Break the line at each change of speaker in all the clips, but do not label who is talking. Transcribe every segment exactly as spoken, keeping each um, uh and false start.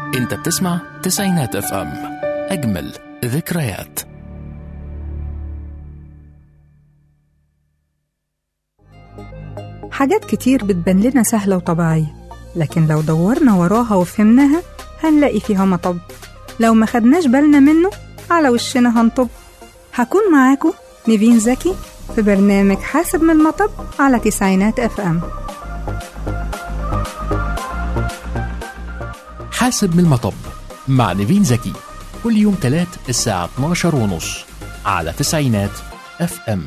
انت بتسمع تسعينات اف ام، اجمل ذكريات.
حاجات كتير بتبان لنا سهلة وطبيعية، لكن لو دورنا وراها وفهمناها هنلاقي فيها مطب. لو ما خدناش بالنا منه على وشنا هنطب. هكون معاكم نيفين زكي في برنامج حاسب من المطب على تسعينات اف ام.
حاسب من المطب مع نيفين زكي، كل يوم تلات الساعة اتناشر ونص على تسعينات اف ام.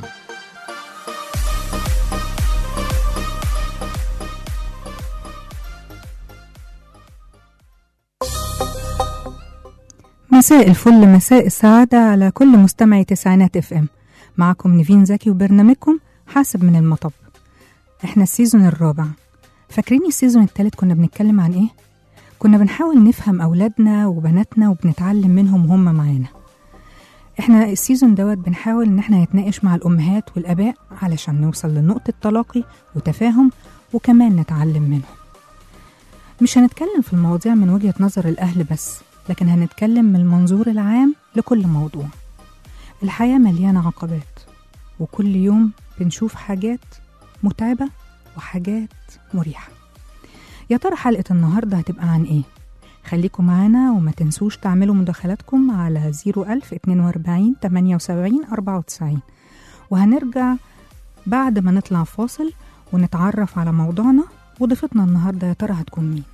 مساء الفل، مساء السعادة على كل مستمعي تسعينات اف ام. معكم نيفين زكي وبرنامجكم حاسب من المطب. احنا السيزون الرابع. فاكرين السيزون الثالث كنا بنتكلم عن ايه؟ كنا بنحاول نفهم أولادنا وبناتنا وبنتعلم منهم وهم معانا. احنا السيزون دوت بنحاول ان احنا نتناقش مع الأمهات والآباء علشان نوصل لنقطة تلاقي وتفاهم، وكمان نتعلم منهم. مش هنتكلم في المواضيع من وجهة نظر الأهل بس، لكن هنتكلم من المنظور العام لكل موضوع. الحياة مليانة عقبات، وكل يوم بنشوف حاجات متعبة وحاجات مريحة. يا ترى حلقة النهاردة هتبقى عن ايه؟ خليكم معانا وما تنسوش تعملوا مداخلاتكم على زيرو ألف اتنين واربعين تمانية وسبعين أربعة وتسعين، وهنرجع بعد ما نطلع فاصل ونتعرف على موضوعنا وضيفتنا النهاردة. يا ترى هتكون مين؟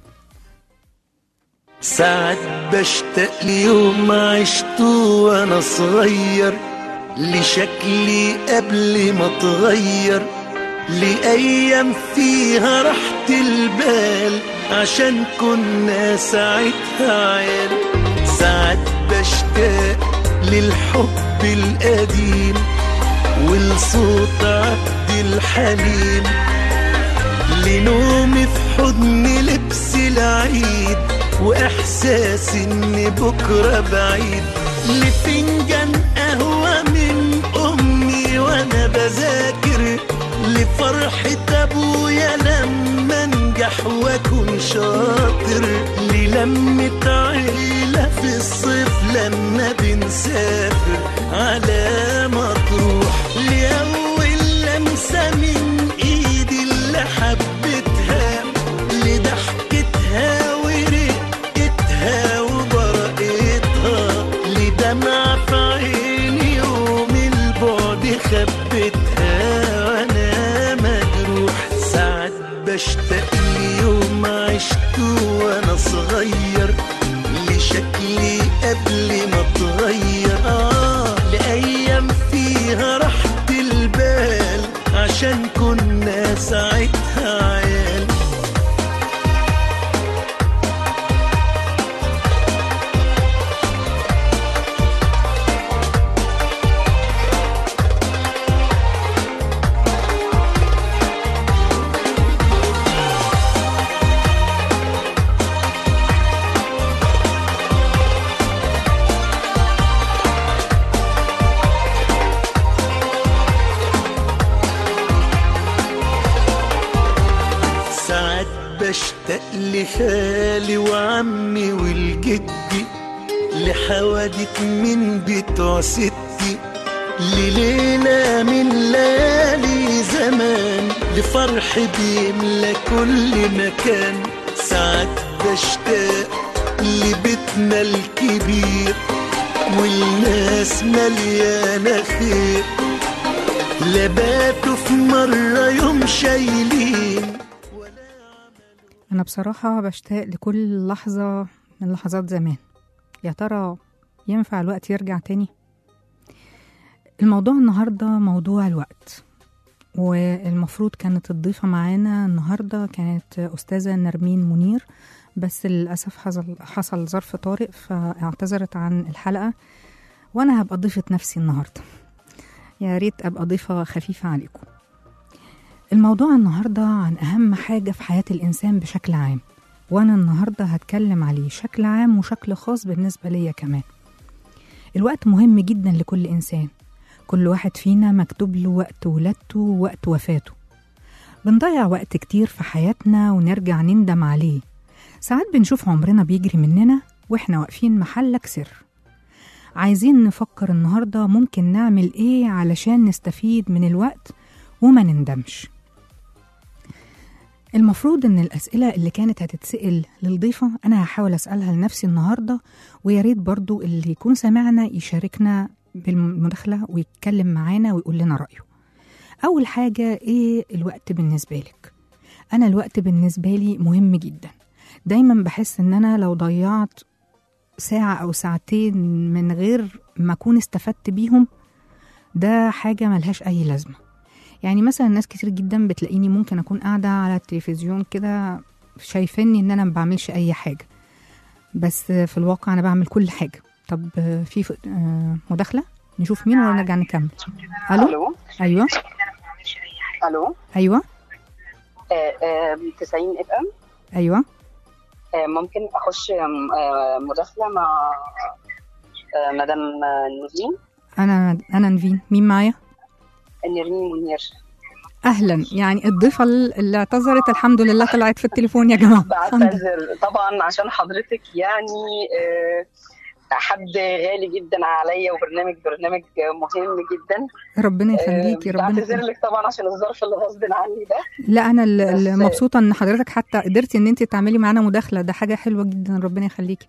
ساعات بشتاق ليوم عشته وانا صغير، لشكلي قبل ما اتغير، لأيام فيها راحة البال عشان كنا ساعتها عيال. ساعات بشتاق للحب القديم ولصوت عبد الحليم، لنومي في حضن لبس العيد وإحساس إن بكرة بعيد، لفنجان قهوة من أمي وأنا بذاكر، لفرحة أبويا لما انجح وأكون شاطر، للمة عيلة في الصيف لما بنسافر على مطروح، لأول لمسة من إيدي اللي حبتها، لضحكتها ورقتها وبرقتها، لدمع في عيني يوم البعد خبتها وانا مجروح. ساعات بشتاق ليوم عشته وانا صغير، لشكلي قبل ما اتغير، آه لأيام فيها راحة البال عشان كنا ساعتها عيال. بشتاق لخالي وعمي والجدي، لحوادث من بتوع ستي، لليلة من ليالي زمان، لفرح بيملى كل مكان. ساعات بشتاق لبيتنا الكبير والناس مليانة خير، لباتوا في مرة يوم شايلين.
أنا بصراحة بشتاق لكل لحظة من لحظات زمان. يا ترى ينفع الوقت يرجع تاني؟ الموضوع النهاردة موضوع الوقت، والمفروض كانت الضيفة معانا النهاردة كانت أستاذة نرمين منير، بس للأسف حصل, حصل ظرف طارئ فاعتذرت عن الحلقة، وأنا هبقى ضيفة نفسي النهاردة. يا ريت أبقى ضيفة خفيفة عليكم. الموضوع النهاردة عن أهم حاجة في حياة الإنسان بشكل عام، وأنا النهاردة هتكلم عليه شكل عام وشكل خاص بالنسبة ليا كمان. الوقت مهم جدا لكل إنسان، كل واحد فينا مكتوب له وقت ولادته ووقت وفاته. بنضيع وقت كتير في حياتنا ونرجع نندم عليه، ساعات بنشوف عمرنا بيجري مننا وإحنا واقفين محلك سر. عايزين نفكر النهاردة ممكن نعمل إيه علشان نستفيد من الوقت وما نندمش. المفروض إن الأسئلة اللي كانت هتتسأل للضيفة أنا هحاول أسألها لنفسي النهاردة، وياريت برضو اللي يكون سامعنا يشاركنا بالمداخلة ويتكلم معانا ويقول لنا رأيه. أول حاجة، إيه الوقت بالنسبة لك؟ أنا الوقت بالنسبة لي مهم جدا. دايما بحس إن أنا لو ضيعت ساعة أو ساعتين من غير ما أكون استفدت بيهم ده حاجة ملهاش أي لازمة. يعني مثلا ناس كتير جدا بتلاقيني ممكن أكون قاعدة على التلفزيون كده شايفيني إن أنا ما بعملش أي حاجة، بس في الواقع أنا بعمل كل حاجة. طب في مداخلة نشوف مين ولا نرجع نكمل؟ ألو. أيوة.
ألو.
أيوة.
تسعين اف ام.
أيوة.
ممكن أخش مداخلة مع مدام نيفين؟
أنا أنا نيفين. مين معايا؟
نيرين منير.
أهلا. يعني الضيفة اللي اعتذرت الحمد لله طلعت في التليفون يا جماعة.
بعتذر طبعا عشان حضرتك يعني حد غالي جدا عليا، وبرنامج برنامج مهم جدا.
ربنا يخليكي. ربنا
بعتذر لك طبعا عشان الظرف اللي غصب عني ده.
لا انا اللي مبسوطه ان حضرتك حتى قدرتي ان انت تعملي معانا مداخله، ده حاجه حلوه جدا. ربنا يخليكي.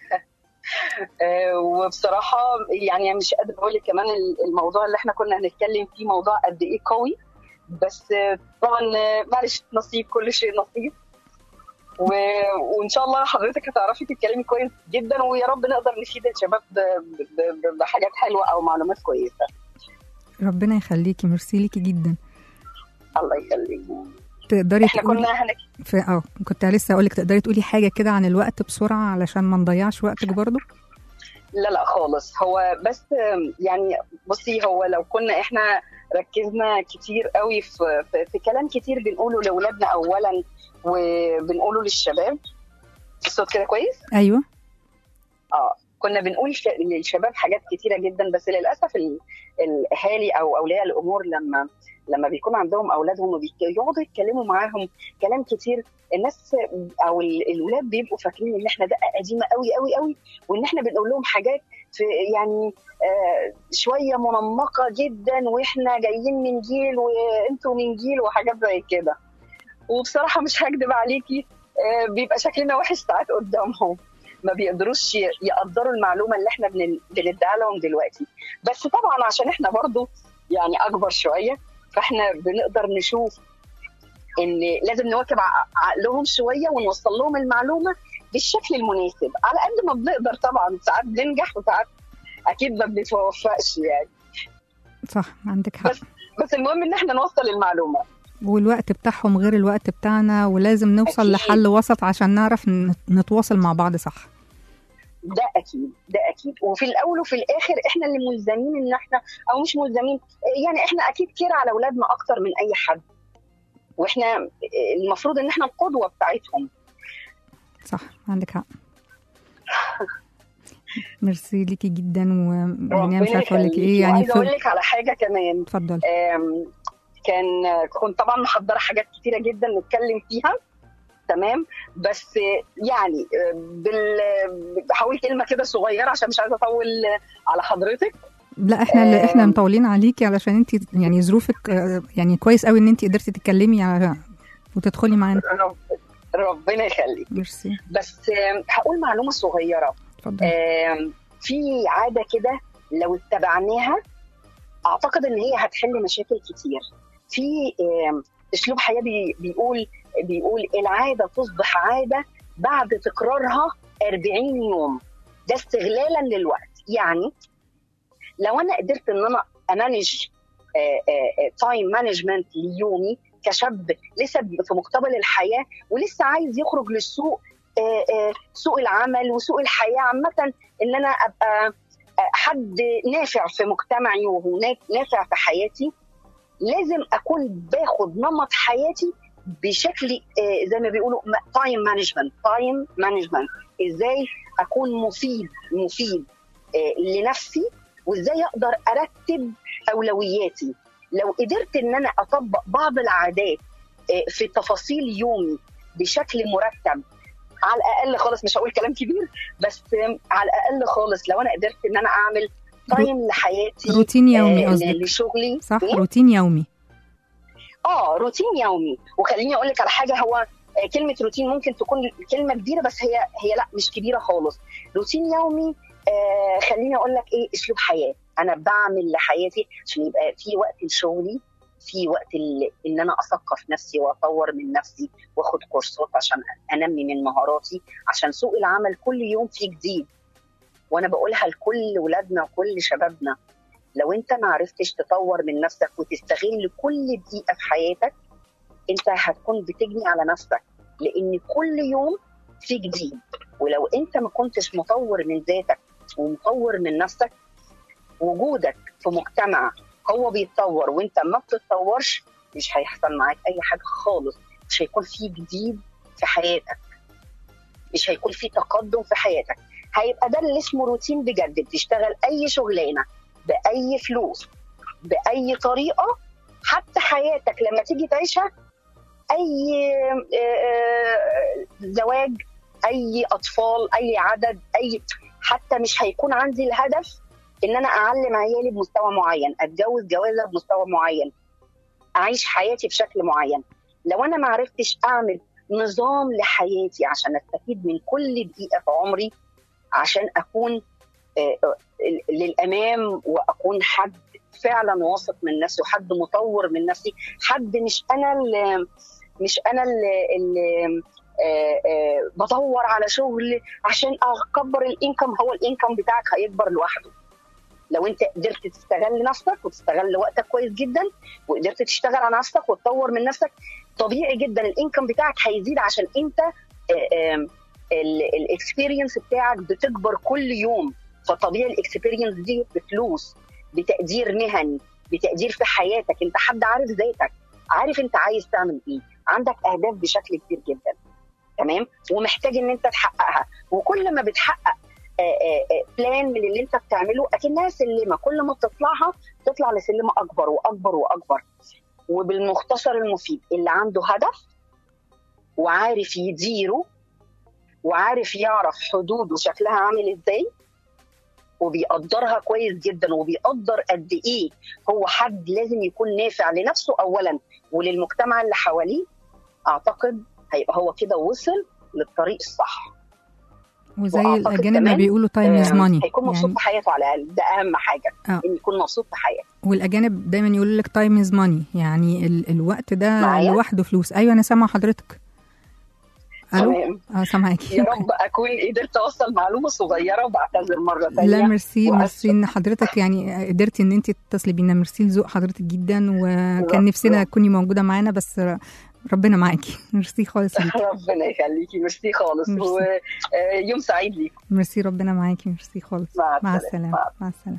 وبصراحه يعني مش قادره اقول لك كمان الموضوع اللي احنا كنا هنتكلم فيه موضوع قد ايه قوي، بس طبعا معلش نصيب، كل شيء نصيب. و... وان شاء الله حضرتك هتعرفي تتكلمي كويس جدا، ويا رب نقدر نفيد الشباب ب... ب... بحاجات حلوه او معلومات كويسه.
ربنا يخليكي. ميرسي ليكي جدا.
الله يخليكي.
تقدري
احنا
تقولي...
كنا هنك
في اه كنت لسه اقول لك تقدري تقولي حاجه كده عن الوقت بسرعه علشان ما نضيعش وقتك برضو؟
لا لا خالص. هو بس يعني بصي، هو لو كنا احنا ركزنا كتير قوي في, في, في كلام كتير بنقوله لاولادنا اولا وبنقوله للشباب. الصوت كده كويس؟
ايوه.
اه كنا بنقول للشباب حاجات كتيره جدا، بس للاسف الاهالي او اولياء الامور لما لما بيكون عندهم اولادهم وبيقعدوا يتكلموا معاهم كلام كتير، الناس او الولاد بيبقوا فاكرين ان احنا دقه قديمه قوي قوي قوي، وان احنا بنقول لهم حاجات في يعني آه شويه منمقه جدا، واحنا جايين من جيل وانتوا من جيل وحاجات زي كده. وبصراحه مش هكذب عليكي، آه بيبقى شكلنا وحش ساعات قدامهم، ما بيقدروش يقدروا المعلومه اللي احنا بنديها لهم دلوقتي. بس طبعا عشان احنا برضو يعني اكبر شويه، فاحنا بنقدر نشوف ان لازم نواكب عقلهم شويه ونوصل لهم المعلومه بالشكل المناسب على قد ما بنقدر. طبعا ساعات بننجح وساعات اكيد ما بنتوفقش يعني.
صح، عندك حق.
بس بس المهم ان احنا نوصل المعلومه،
والوقت بتاعهم غير الوقت بتاعنا، ولازم نوصل أكيد لحل وسط عشان نعرف نتواصل مع بعض. صح،
ده اكيد ده اكيد. وفي الاول وفي الاخر احنا اللي ملزمين ان احنا، او مش ملزمين يعني، احنا اكيد كير على اولادنا اكتر من اي حد، واحنا المفروض ان احنا القدوه بتاعتهم.
صح، عندك حق. ميرسي ليكي جدا، ويعني مش عارفه اقول لك ايه. يعني
عايزه اقول لك على حاجه كمان.
اتفضل.
كان كنت طبعا محضره حاجات كتيره جدا نتكلم فيها، تمام، بس يعني بال... بحاول كلمه كده صغيره عشان مش عايزه اطول على حضرتك.
لا احنا اللي احنا مطولين عليكي علشان انت يعني ظروفك يعني كويس قوي ان انت قدرتي تتكلمي على وتدخلي معانا.
ربنا يخليك.
ميرسي.
بس هقول معلومه صغيره.
اتفضل.
في عاده كده لو اتبعناها اعتقد ان هي هتحل مشاكل كتير. في اسلوب حياه بيقول بيقول العاده تصبح عاده بعد تكرارها أربعين يوم. ده استغلالا للوقت. يعني لو انا قدرت ان انا امانج تايم مانجمنت ليومي كشاب لسه في مقتبل الحياه ولسه عايز يخرج للسوق، سوق العمل وسوق الحياه عامه، ان انا ابقى حد نافع في مجتمعي ونافع في حياتي، لازم اكون باخد نمط حياتي بشكل زي ما بيقولوا تايم مانجمنت. تايم مانجمنت ازاي اكون مفيد مفيد لنفسي، وازاي اقدر ارتب اولوياتي. لو قدرت ان انا اطبق بعض العادات في تفاصيل يومي بشكل مرتب، على الاقل خالص، مش هقول كلام كبير، بس على الاقل خالص لو انا قدرت ان انا اعمل تايم لحياتي،
روتين يومي قصدك؟
آه لشغلي.
صح، إيه؟ روتين يومي.
اه روتين يومي. وخليني اقول لك على حاجه، هو كلمه روتين ممكن تكون كلمه كبيره، بس هي هي لا مش كبيره خالص. روتين يومي آه خليني اقول لك ايه، اسلوب حياه انا بعمل لحياتي عشان يبقى في وقت لشغلي، في وقت ان انا اثقف نفسي واطور من نفسي واخد كورسات عشان انمي من مهاراتي، عشان سوق العمل كل يوم فيه جديد. وانا بقولها لكل ولادنا وكل شبابنا، لو انت ما عرفتش تطور من نفسك وتستغل كل دقيقه في حياتك، انت هتكون بتجني على نفسك، لان كل يوم في جديد. ولو انت ما كنتش مطور من ذاتك ومطور من نفسك، وجودك في مجتمع هو بيتطور وانت ما بتتطورش، مش هيحصل معاك اي حاجه خالص. مش هيكون في جديد في حياتك، مش هيكون في تقدم في حياتك. هيبقى ده اللي اسمه روتين بجد. بتشتغل اي شغلانه باي فلوس باي طريقه، حتى حياتك لما تيجي تعيشها، اي زواج، اي اطفال، اي عدد، اي حتى مش هيكون عندي الهدف ان انا اعلم عيالي بمستوى معين، اتجوز جوازه بمستوى معين، اعيش حياتي بشكل معين. لو انا ما عرفتش اعمل نظام لحياتي عشان استفيد من كل دقيقه في عمري، عشان اكون للامام واكون حد فعلا واثق من نفسي وحد مطور من نفسي، حد مش انا اللي مش انا اللي, اللي بدور على شغل عشان اكبر الانكم. هو الانكم بتاعك هيكبر لوحده لو انت قدرت تستغل نفسك وتستغل وقتك كويس جدا، وقدرت تشتغل على نفسك وتطور من نفسك. طبيعي جدا الانكم بتاعك هيزيد، عشان انت الاكسبيرينس بتاعك بتكبر كل يوم. فطبيعي الاكسبيرينس دي بفلوس، بتقدير مهني، بتقدير في حياتك. انت حد عارف ذاتك، عارف انت عايز تعمل ايه، عندك اهداف بشكل كبير جدا، تمام، ومحتاج ان انت تحققها. وكل ما بتحقق بلان من اللي انت بتعمله، اكنها سلمه، كل ما بتطلعها تطلع لسلمه اكبر واكبر واكبر. وبالمختصر المفيد، اللي عنده هدف وعارف يديره وعارف يعرف حدوده شكلها عامل ازاي، وبيقدرها كويس جدا، وبيقدر قد ايه هو حد لازم يكون نافع لنفسه اولا وللمجتمع اللي حواليه، اعتقد هيبقى هو كده وصل للطريق الصح.
وزي الاجانب ما بيقولوا تايم از ماني،
هيكون مبسوط يعني في حياته على الاقل. ده اهم حاجه، آه. ان يكون مبسوط في حياته.
والاجانب دايما يقولوا لك تايم از ماني، يعني ال- الوقت ده لوحده فلوس. ايوه انا سامعه حضرتك. الو اه سامعاكي.
يا رب اكون قدرت اوصل معلومه صغيره، وبعتذر مره ثانيه.
لا ميرسي، ميرسي ان حضرتك يعني قدرتي ان انت تتصلي بينا. ميرسي لذوق حضرتك جدا، وكان نفسنا تكوني موجوده معانا، بس ربنا معاكي. ميرسي خالص ليكي.
ربنا يخليكي. ميرسي خالص، ويوم سعيد ليكم.
ميرسي، ربنا معاكي. ميرسي خالص.
مع,
مع السلامه. مع السلامه.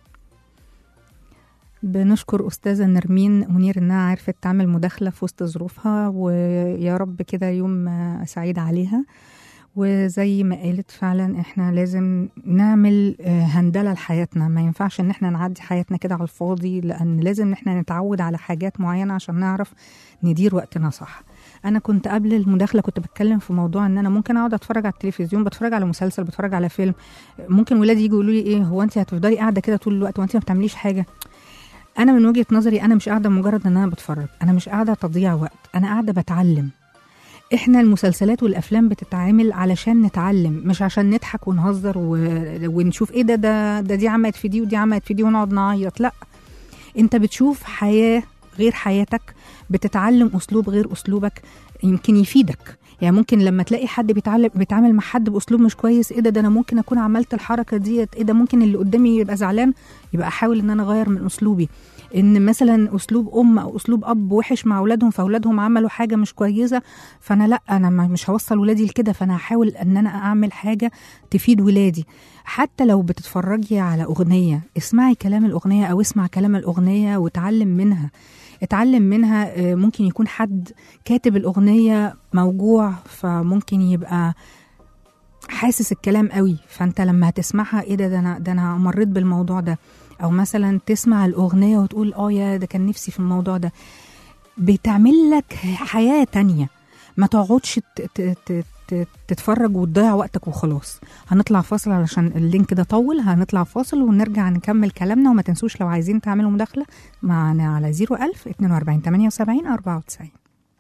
بنشكر أستاذة نرمين منير إنها عرفت تعمل مداخلة في وسط ظروفها، ويا رب كده يوم سعيد عليها. وزي ما قالت فعلا إحنا لازم نعمل هندلة لحياتنا، ما ينفعش إن إحنا نعدي حياتنا كده على الفاضي، لأن لازم إن إحنا نتعود على حاجات معينة عشان نعرف ندير وقتنا صح. أنا كنت قبل المداخلة كنت بتكلم في موضوع إن أنا ممكن أقعد أتفرج على التلفزيون، بتفرج على مسلسل، بتفرج على فيلم، ممكن ولادي يجوا يقولوا لي إيه هو أنت هتفضلي قاعدة كده طول الوقت وأنت ما بتعمليش حاجة؟ أنا من وجهة نظري أنا مش قاعدة مجرد إن أنا بتفرج، أنا مش قاعدة تضييع وقت، أنا قاعدة بتعلم. إحنا المسلسلات والأفلام بتتعامل علشان نتعلم، مش عشان نضحك ونهزر و... ونشوف إيه ده ده ده دي عملت في دي ودي عملت في دي ونقعد نعيط. لأ، أنت بتشوف حياة غير حياتك، بتتعلم أسلوب غير أسلوبك، يمكن يفيدك. يعني ممكن لما تلاقي حد بيتعلم بيتعامل مع حد بأسلوب مش كويس، إيه ده ده أنا ممكن أكون عملت الحركة ديت، إيه ده ممكن اللي قدامي يبقى زعلان، يبقى أحاول إن أنا أغير من أسلوبي. إن مثلا أسلوب أم أو أسلوب أب وحش مع أولادهم، فأولادهم عملوا حاجة مش كويسة، فأنا لأ، أنا مش هوصل ولادي لكده، فأنا هحاول إن أنا أعمل حاجة تفيد ولادي. حتى لو بتتفرجي على أغنية، اسمعي كلام الأغنية أو اسمع كلام الأغنية وتعلم منها. اتعلم منها. ممكن يكون حد كاتب الأغنية موجوع، فممكن يبقى حاسس الكلام قوي، فأنت لما هتسمعها إيه ده ده أنا, ده أنا مريت بالموضوع ده. أو مثلا تسمع الأغنية وتقول آه يا ده كان نفسي في الموضوع ده. بتعمل لك حياة تانية. ما تقعدش تتفرج وتضيع وقتك وخلاص. هنطلع فاصل علشان اللينك ده طول، هنطلع فاصل ونرجع نكمل كلامنا. وما تنسوش لو عايزين تعملوا مداخلة معنا على صفر ألف اتنين وأربعين تمانية وسبعين أربعة وتسعين.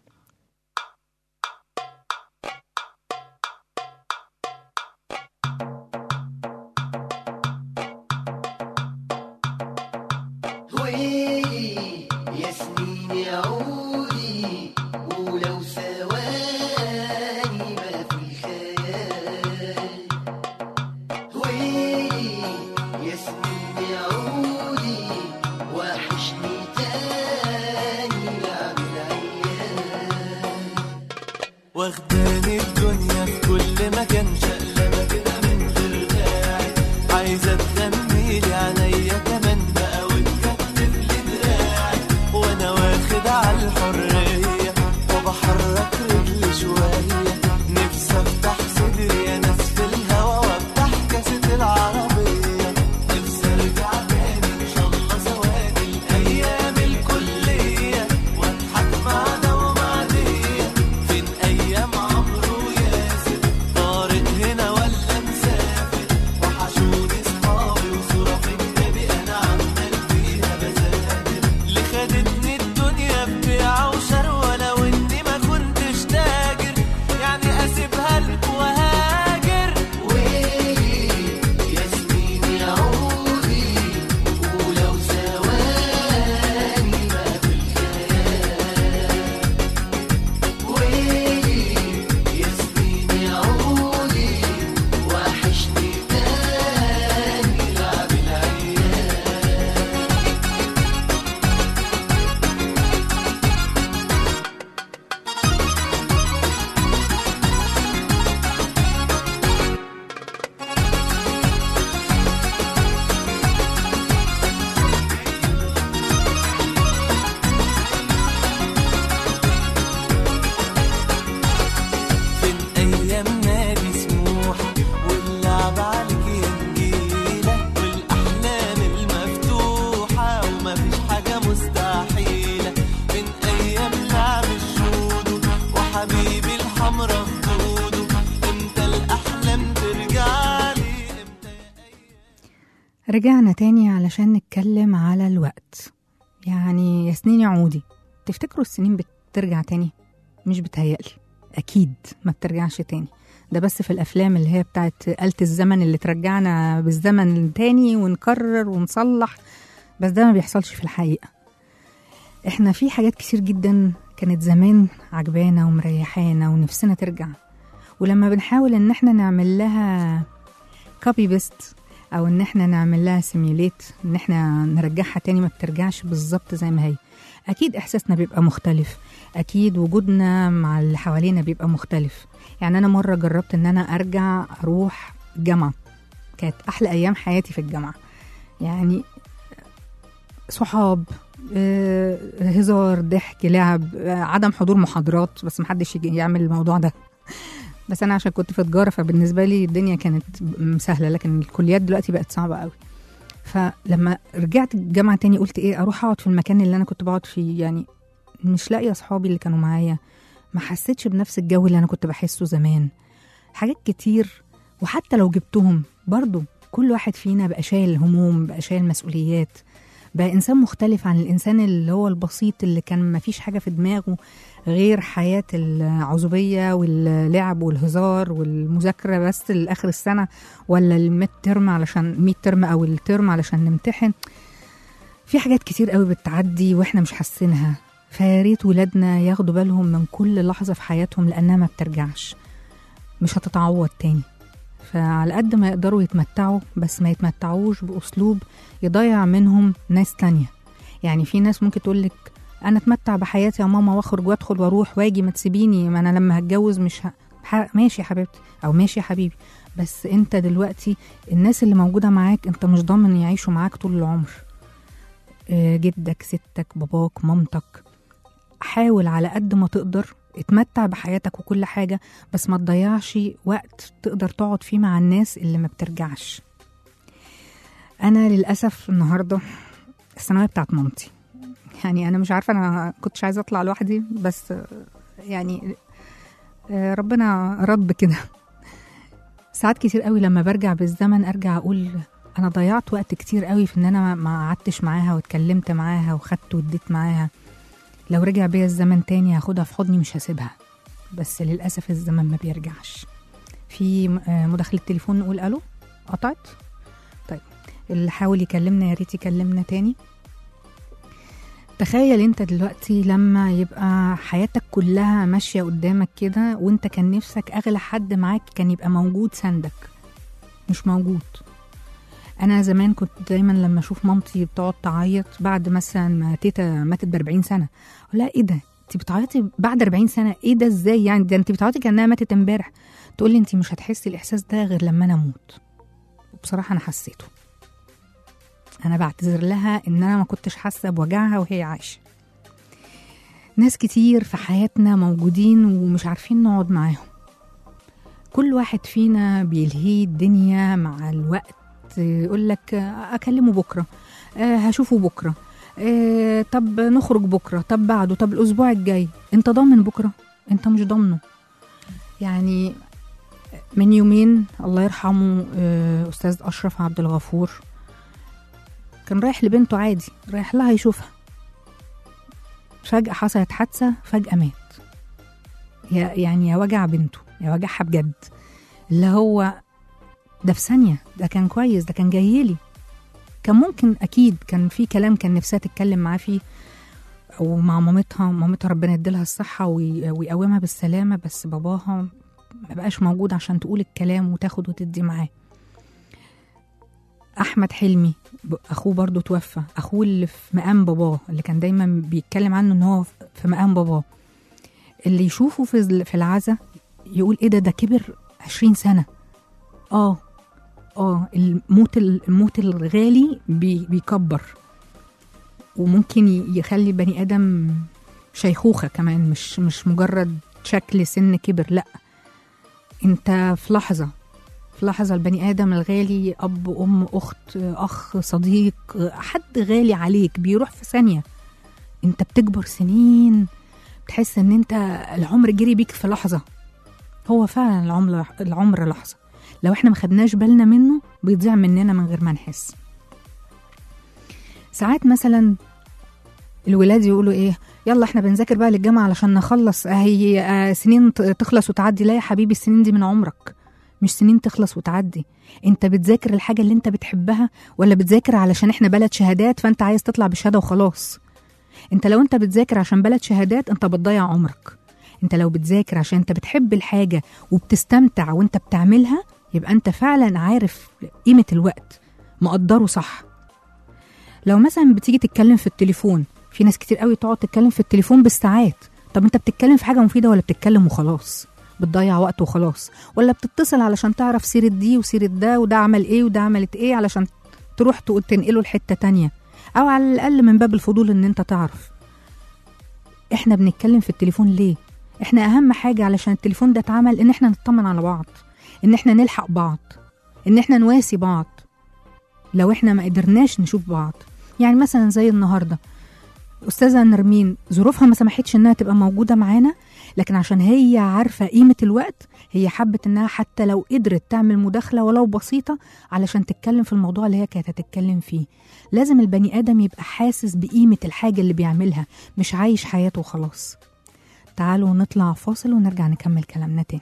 واخداني الدنيا في كل مكان، شقلبة كده من غير داعي، عايزة تغنيلي عليا كمان بقى وتكتف لي دراعي، وانا واخد على الحرية وبحرك رجلي شوية، نفسي افتح صدري يا ناس في الهوا وافتح كاسة العربية، نفسي ارجع تاني ان شاء الله ثواني الايام الكلية، واضحك مع ده ومع دي، فين ايام عمرو وياسر، طارق هنا ولا مسافر، وحشوني صحابي وصورة في كتابي انا عمال فيها بذاكر، اللي خدتني الدنيا ببيعة وشروة، لو اني ما كنتش تاجر يعني اسيبها لك وهاجر، ويلي يا سنيني يا عودي، ولو ثواني ما في الخيال، ويلي يا سنيني يا عودي، وحشني تاني لعب العيال. فين ايام نادي سموحه واللعب عليك يا نجيله، والاحلام المفتوحه ومفيش حاجه مستحيله، فين ايام لعب الشودو وحبيبي الحمرا خدوده، امتى الاحلام ترجع لي، امتى يا ايام.
رجعنا تاني علشان نتكلم على الوقت. يعني يا سنين يا عودي، تفتكروا السنين بترجع تاني؟ مش بتهيألي، أكيد ما بترجعش تاني. ده بس في الأفلام اللي هي بتاعت آلة الزمن اللي ترجعنا بالزمن تاني ونكرر ونصلح، بس ده ما بيحصلش في الحقيقة. احنا في حاجات كتير جدا كانت زمان عجبانا ومريحانا ونفسنا ترجع، ولما بنحاول ان احنا نعمل لها كوبي بيست او ان احنا نعمل لها سيميوليت ان احنا نرجعها تاني، ما بترجعش بالظبط زي ما هي. اكيد احساسنا بيبقى مختلف، اكيد وجودنا مع اللي حوالينا بيبقى مختلف. يعني انا مره جربت ان انا ارجع اروح الجامعه، كانت احلى ايام حياتي في الجامعه. يعني صحاب، آه، هزار، ضحك، لعب، آه، عدم حضور محاضرات، بس محدش يجي يعمل الموضوع ده. بس انا عشان كنت في تجاره فبالنسبه لي الدنيا كانت سهله، لكن الكليات دلوقتي بقت صعبه قوي. فلما رجعت الجامعه تاني قلت ايه، اروح اقعد في المكان اللي انا كنت بقعد فيه. يعني مش لاقيه اصحابي اللي كانوا معايا، ما حسيتش بنفس الجو اللي انا كنت بحسه زمان. حاجات كتير، وحتى لو جبتهم برضو كل واحد فينا بقى شايل هموم، بقى شايل مسؤوليات، بقى إنسان مختلف عن الإنسان اللي هو البسيط اللي كان ما فيش حاجة في دماغه غير حياة العزوبية واللعب والهزار والمذاكرة بس لآخر السنة، ولا الميد ترم علشان ميد ترم أو الترم علشان نمتحن. في حاجات كتير قوي بتعدي وإحنا مش حاسينها، فياريت ولادنا ياخدوا بالهم من كل لحظة في حياتهم لأنها ما بترجعش، مش هتتعوض تاني. فعلى قد ما يقدروا يتمتعوا، بس ما يتمتعوش بأسلوب يضيع منهم ناس تانية. يعني في ناس ممكن تقولك أنا اتمتع بحياتي يا ماما واخرج وادخل واروح واجي، ما تسيبيني، ما أنا لما هتجوز مش ه... ح... ماشي يا حبيبتي أو ماشي يا حبيبي، بس أنت دلوقتي الناس اللي موجودة معاك أنت مش ضامن يعيشوا معاك طول العمر. جدك، ستك، باباك، مامتك. حاول على قد ما تقدر اتمتع بحياتك وكل حاجة، بس ما تضيعش وقت تقدر تقعد فيه مع الناس اللي ما بترجعش. أنا للأسف النهاردة الثانوية بتاعت مامتي، يعني أنا مش عارفة، أنا كنتش عايزة أطلع لوحدي، بس يعني آه، ربنا رب كده. ساعات كتير قوي لما برجع بالزمن ارجع اقول انا ضيعت وقت كتير قوي في ان انا ما قعدتش معاها واتكلمت معاها وخدت واديت معاها. لو رجع بيا الزمن تاني هاخدها في حضني مش هسيبها، بس للاسف الزمن ما بيرجعش. في مداخله تليفون، نقول الو. قطعت. طيب اللي حاول يكلمنا يا ريت يكلمنا تاني. تخيل انت دلوقتي لما يبقى حياتك كلها ماشيه قدامك كده وانت كان نفسك اغلى حد معاك كان يبقى موجود سندك، مش موجود. انا زمان كنت دايما لما اشوف مامتي بتقعد تعيط بعد مثلا ما تيتا ماتت بأربعين سنه، اقول لها ايه ده انت بتعيطي بعد أربعين سنه؟ ايه ده ازاي يعني؟ ده انت بتعيطي كانها ماتت امبارح. تقول لي انت مش هتحسي الاحساس ده غير لما انا اموت. وبصراحه انا حسيته. انا بعتذر لها ان انا ما كنتش حاسه بوجعها وهي عايشه. ناس كتير في حياتنا موجودين ومش عارفين نقعد معاهم. كل واحد فينا بيلهي الدنيا مع الوقت، يقول لك اكلمه بكره، أه هشوفه بكره، أه طب نخرج بكره، طب بعده، طب الاسبوع الجاي. انت ضامن بكره؟ انت مش ضامنه. يعني من يومين الله يرحمه أه استاذ اشرف عبد الغفور كان رايح لبنته عادي، رايح لها يشوفها، فجأة حصلت حادثة، فجأة مات. يعني يا وجع بنته يا وجعها بجد، اللي هو ده في ثانية، ده كان كويس، ده كان جايلي. كان ممكن أكيد كان في كلام كان نفسها تتكلم معاه فيه أو مع مامتها، مامتها ربنا يديلها الصحة ويقومها بالسلامة، بس باباها ما بقاش موجود عشان تقول الكلام وتاخد وتدي معاه. أحمد حلمي أخوه برضو توفى، أخوه اللي في مقام باباه، اللي كان دايما بيتكلم عنه إن هو في مقام باباه، اللي يشوفه في العزا يقول إيه ده ده كبر عشرين سنة. آه آه الموت الموت الغالي بي بيكبر، وممكن يخلي بني آدم شيخوخة كمان، مش مش مجرد شكل سن كبر، لأ، أنت في لحظة في لحظة البني آدم الغالي، أب أم أخت أخ صديق حد غالي عليك بيروح في ثانية. أنت بتكبر سنين، بتحس أن أنت العمر جري بيك في لحظة. هو فعلا العمر, العمر لحظة، لو احنا ما خدناش بالنا منه بيضيع مننا من غير ما نحس. ساعات مثلا الولاد يقولوا ايه، يلا احنا بنذاكر بقى للجامعة علشان نخلص، هي سنين تخلص وتعدي. لا يا حبيبي، السنين دي من عمرك، مش سنين تخلص وتعدي. انت بتذاكر الحاجة اللي انت بتحبها ولا بتذاكر علشان احنا بلد شهادات فانت عايز تطلع بشهادة وخلاص؟ انت لو انت بتذاكر عشان بلد شهادات انت بتضيع عمرك. انت لو بتذاكر عشان انت بتحب الحاجة وبتستمتع وانت بتعملها يبقى انت فعلا عارف قيمة الوقت، مقدره صح. لو مثلا بتيجي تتكلم في التليفون، في ناس كتير قوي تقعد تتكلم في التليفون بالساعات. طب انت بتتكلم في حاجة مفيدة ولا بتتكلم وخلاص بتضيع وقت وخلاص؟ ولا بتتصل علشان تعرف سيرة دي وسيرة ده وده عمل ايه وده عملت ايه علشان تروح تقول تنقله لحتة تانية، او على الاقل من باب الفضول ان انت تعرف. احنا بنتكلم في التليفون ليه؟ احنا اهم حاجة علشان التليفون ده اتعمل ان احنا نطمن على بعض، ان احنا نلحق بعض، ان احنا نواسي بعض لو احنا ما قدرناش نشوف بعض. يعني مثلا زي النهاردة أستاذة نرمين ظروفها ما سمحتش انها تبقى موجودة معانا، لكن عشان هي عارفة قيمة الوقت هي حبت انها حتى لو قدرت تعمل مداخلة ولو بسيطة علشان تتكلم في الموضوع اللي هي كانت هتتكلم فيه. لازم البني آدم يبقى حاسس بقيمة الحاجة اللي بيعملها، مش عايش حياته وخلاص. تعالوا نطلع فاصل ونرجع نكمل كلامنا تاني.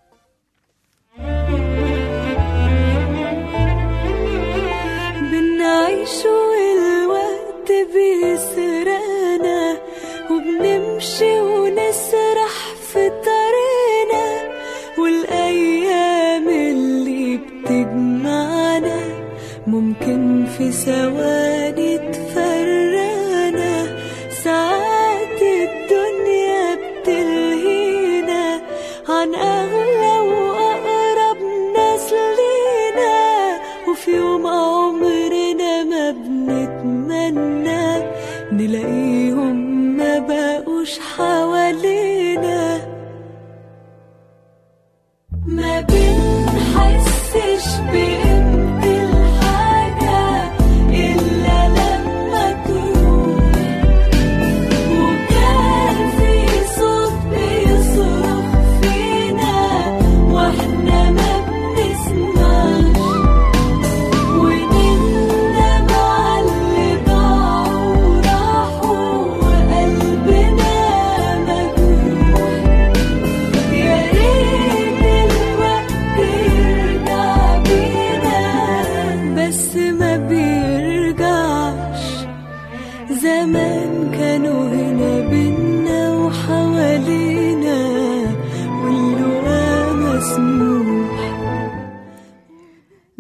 بنعيش والوقت بيسرقنا وبنمشي ونسرح في طريقنا، والأيام اللي بتجمعنا ممكن في ثواني تفرقنا. ساعات الدنيا بتلهينا عن أغلى وأقرب ناس لينا، وفي يوم عمرنا ما بنتمنى نلاقيهم ما بقوش حوالينا. ما بنحسش بقيمة الحاجة إلا لما تروح، وكان في صوت بيصرخ فينا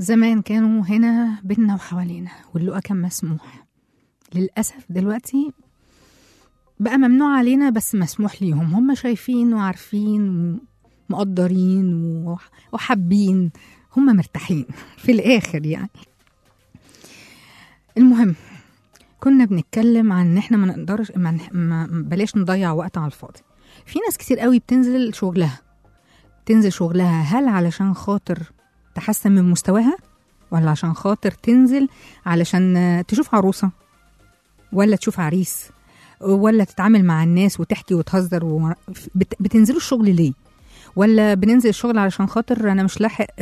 زمان كانوا هنا بينا وحوالينا واللقا كان مسموح. للأسف دلوقتي بقى ممنوع علينا بس مسموح ليهم. هم شايفين وعارفين ومقدرين وحابين، هم مرتاحين في الآخر يعني. المهم كنا بنتكلم عن ان احنا ما نقدرش ما ما بلاش نضيع وقت على الفاضي. في ناس كتير قوي بتنزل شغلها تنزل شغلها هل علشان خاطر تحسن من مستواها، ولا عشان خاطر تنزل علشان تشوف عروسة، ولا تشوف عريس، ولا تتعامل مع الناس وتحكي وتهزر و... بت... بتنزلوا الشغل ليه؟ ولا بننزل الشغل علشان خاطر انا مش لاحق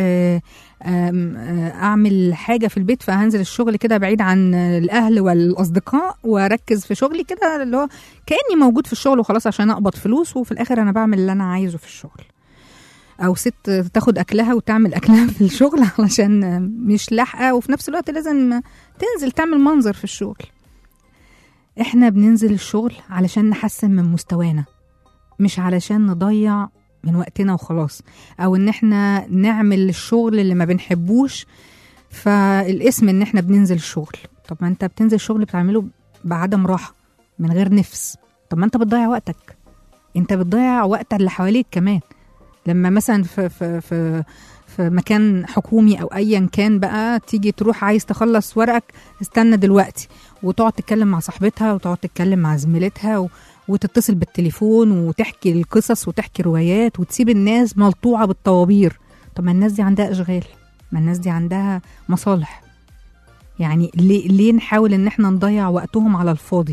اعمل حاجه في البيت فهنزل الشغل كده بعيد عن الاهل والاصدقاء واركز في شغلي كده اللي هو كاني موجود في الشغل وخلاص عشان اقبض فلوس، وفي الاخر انا بعمل اللي انا عايزه في الشغل. او ست تاخد اكلها وتعمل اكلها في الشغل علشان مش لاحقه، وفي نفس الوقت لازم تنزل تعمل منظر في الشغل. احنا بننزل الشغل علشان نحسن من مستوانا، مش علشان نضيع من وقتنا وخلاص، او ان احنا نعمل الشغل اللي ما بنحبوش فالاسم ان احنا بننزل الشغل. طب ما انت بتنزل الشغل بتعمله بعدم راحة من غير نفس، طب ما انت بتضيع وقتك، انت بتضيع وقت اللي حواليك كمان. لما مثلا في, في, في, في مكان حكومي او ايا كان بقى تيجي تروح عايز تخلص ورقك، استنى دلوقتي، وتقعد تتكلم مع صاحبتها وتقعد تتكلم مع زميلتها و وتتصل بالتليفون وتحكي القصص وتحكي روايات وتسيب الناس ملطوعة بالطوابير. طب ما الناس دي عندها اشغال، ما الناس دي عندها مصالح، يعني ليه, ليه نحاول ان احنا نضيع وقتهم على الفاضي؟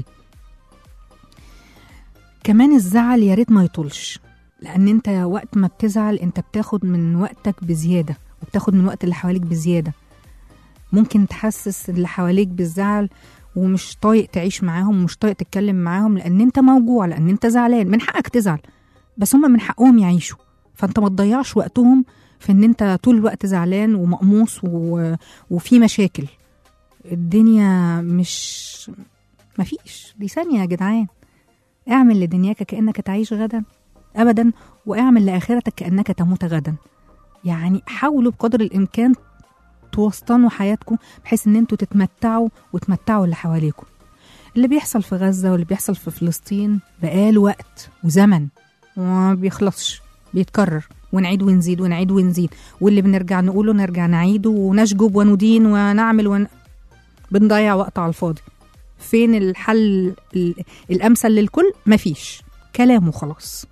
كمان الزعل يا ريت ما يطولش، لان انت وقت ما بتزعل انت بتاخد من وقتك بزيادة وبتاخد من وقت اللي حواليك بزيادة. ممكن تحسس اللي حواليك بالزعل ومش طايق تعيش معاهم ومش طايق تتكلم معاهم، لان انت موجوع، لان انت زعلان. من حقك تزعل، بس هم من حقهم يعيشوا، فانت ما تضيعش وقتهم في ان انت طول الوقت زعلان ومقموص و... وفي مشاكل. الدنيا مش مفيش دي ثانية يا جدعان. اعمل لدنياك كأنك تعيش غدا ابدا، واعمل لآخرتك كأنك تموت غدا. يعني حاولوا بقدر الامكان توسطنوا حياتكم بحيث ان انتوا تتمتعوا وتمتعوا اللي حواليكم. اللي بيحصل في غزة واللي بيحصل في فلسطين بقاله وقت وزمن وما بيخلصش، بيتكرر ونعيد ونزيد ونعيد ونزيد، واللي بنرجع نقوله نرجع نعيده ونشجب وندين ونعمل ون... بنضيع وقت على الفاضي. فين الحل الأمثل للكل؟ مفيش، كلام وخلاص.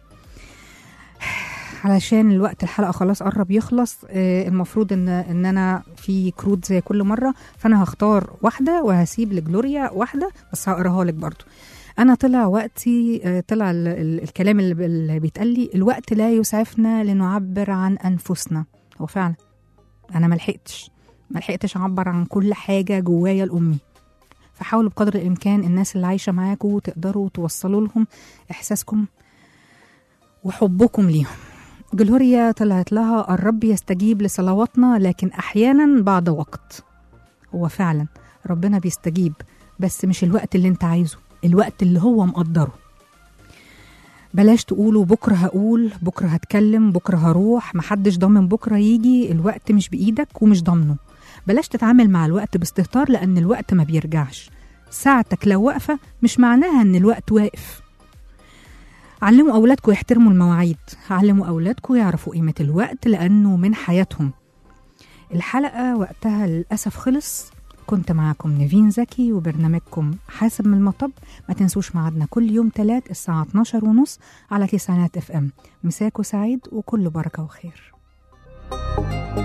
علشان الوقت الحلقة خلاص قرب يخلص، آه المفروض ان ان انا في كروت زي كل مرة، فانا هختار واحدة وهسيب لجلوريا واحدة بس هقراها لك برضو. انا طلع وقتي، آه طلع ال ال الكلام اللي, اللي بيتقال لي، الوقت لا يسعفنا لنعبر عن انفسنا. هو فعلا انا ملحقتش ملحقتش اعبر عن كل حاجة جوايا لأمي، فحاولوا بقدر الامكان الناس اللي عايشة معاكم تقدروا توصلوا لهم احساسكم وحبكم ليهم. جلوريا طلعت لها الرب يستجيب لصلواتنا لكن أحيانا بعد وقت. هو فعلا ربنا بيستجيب، بس مش الوقت اللي انت عايزه، الوقت اللي هو مقدره. بلاش تقولوا بكرة هقول، بكرة هتكلم، بكرة هروح، محدش ضامن بكرة يجي، الوقت مش بإيدك ومش ضامنه. بلاش تتعامل مع الوقت باستهتار لأن الوقت ما بيرجعش. ساعتك لو واقفة مش معناها أن الوقت واقف. علموا أولادكم يحترموا المواعيد، علموا أولادكم يعرفوا قيمة الوقت لأنه من حياتهم. الحلقة وقتها للأسف خلص. كنت معاكم نيفين زكي وبرنامجكم حاسب من المطب. ما تنسوش معادنا كل يوم تلات الساعة اتناشر ونص على تسعينات اف ام. مساكوا سعيد وكل بركة وخير.